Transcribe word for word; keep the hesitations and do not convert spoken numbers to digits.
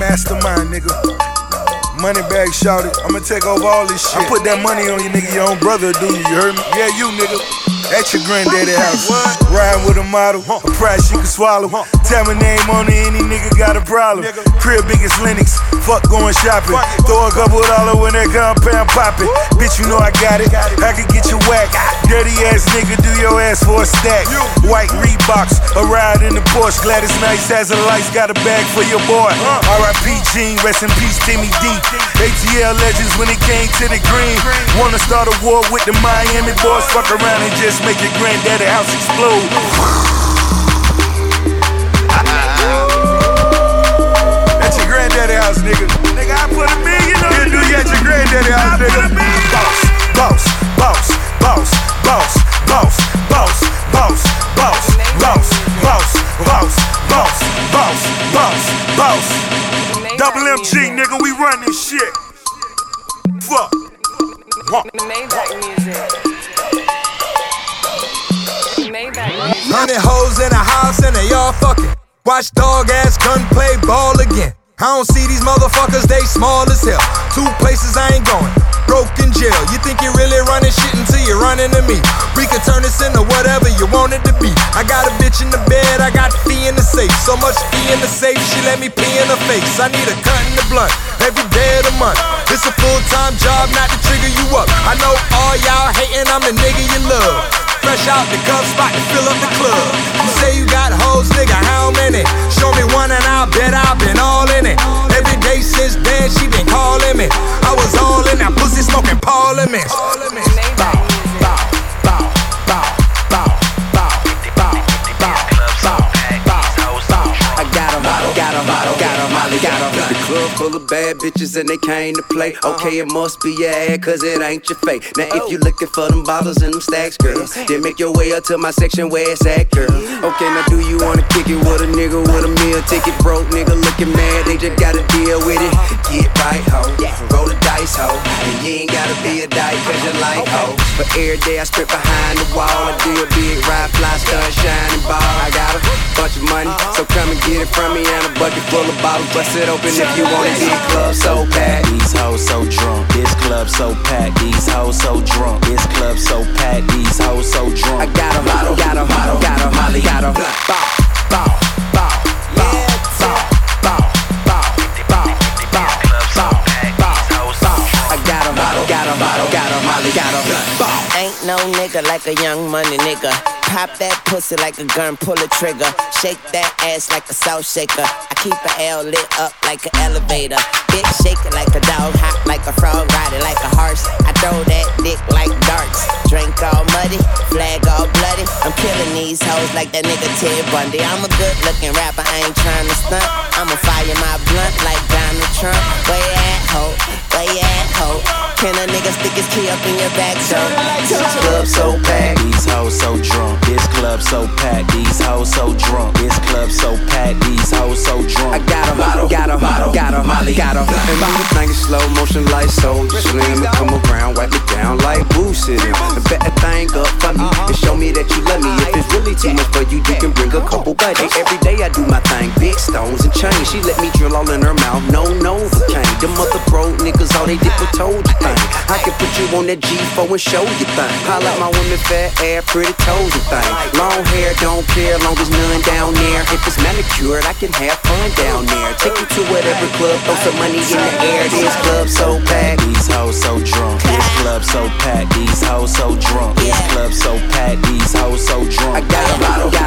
mastermind, nigga. Money bag shouted, I'ma take over all this shit. I put that money on you, nigga, your own brother do you, you heard me? Yeah, you, nigga. At your granddaddy house. Riding with a model, a price she can swallow. Tell my name on it, any nigga got a problem. Crib big as Linux, fuck going shopping. Throw a couple dollars when that compound poppin'. Bitch, you know I got it, I can get you whacked. Dirty ass nigga, do your ass for a stack. White Reeboks, a ride in the Porsche. Gladys Nice has a lights, got a bag for your boy. R I P Gene, rest in peace Timmy D. A T L legends when it came to the green. Wanna start a war with the Miami boys? Fuck around and just make your granddaddy house explode. That's your granddaddy house, nigga. Nigga, I put a million on you. You at your granddaddy house, nigga. Boss, boss, boss, boss, boss, boss, boss, boss, boss, boss, boss, boss, boss, boss, boss. Double M G, nigga, we run this shit. Fuck. Maybach music. Hundred hoes in a house and they all fucking. Watch dog ass gunplay ball again. I don't see these motherfuckers, they small as hell. Two places I ain't going, broke in jail. You think you really running shit until you run into me. We could turn this into whatever you want it to be. I got a bitch in the bed, I got fee in the safe. So much fee in the safe, she let me pee in her face. I need a cut in the blunt, every day of the month. It's a full-time job not to trigger you up. I know all y'all hating, I'm the nigga you love. Fresh out the cup spot to fill up the club. You say you got hoes, nigga, how many? Show me one and I'll bet I've been all in it. Every day since then, she been calling me. I was all in that pussy smoking parliaments. Bow, bow, bow, bow, bow, bow, bow, bow, bow, bow, bow. I got 'em, got 'em, got 'em, Molly, got 'em. The club full of bad bitches and they came to play. Okay, it must be your ad, cause it ain't your fate. Now if you looking for them bottles and them stacks, girl, then make your way up to my section where it's at, girl. Okay, now do you wanna kick it with a nigga with a meal ticket? Broke nigga looking mad, they just gotta deal with it. Get right, ho, roll the dice, ho. And you ain't gotta be a dyke cause you like, ho. But every day I strip behind the wall. I do a big ride, fly, stun, shining ball. I got a bunch of money, so come and get it from me. And a bucket full of bottles, bust it open if you want it. This club so packed, these hoes so drunk. This club so packed, these hoes so drunk. This club so packed, these hoes so drunk. I got 'em, got 'em, got 'em, got 'em, Molly, got 'em. Bow, bow, bow, bow, bow, bow, bow, bow, bow, bow, bow, bow. I got 'em, got 'em, got 'em, Molly, got 'em. Ain't no nigga like a young money nigga. Pop that pussy like a gun, pull a trigger. Shake that ass like a salt shaker. I keep a L lit up like an elevator. Bitch shake it like a dog, hot like a frog, ride it like a horse. I throw that dick like darts. Drink all muddy, flag all bloody. I'm killing these hoes like that nigga Ted Bundy. I'm a good looking rapper, I ain't trying to stunt. I'ma fire my blunt like Donald Trump. Where you at, ho? Where you at, ho? Can a nigga stick his key up in your back, so? This club so packed, these hoes so drunk. This club so packed, these hoes so drunk. This club so packed, these hoes so drunk. I got 'em, got 'em, got 'em, Molly, got 'em. And move the thing in slow motion like so slim. And come around, wipe it down like Boo sitting. And bet that thing up for me and show me that you love me. If it's really too much for you, you can bring a couple buddies. Every day I do my thing, big stones and chains. She let me drill all in her mouth, no Novocaine. Them other broke niggas, all they did was told you thing. I can put you on that G four and show you thing. Holla at my women, fat ass, pretty toes and thing. Long hair, don't care, long as none down there. If it's manicured, I can have fun down there. Take you to whatever club, throw some money in the air. This club so packed, these hoes so drunk. This club so packed, these hoes so drunk. This club so packed, these hoes so drunk. I got 'em, got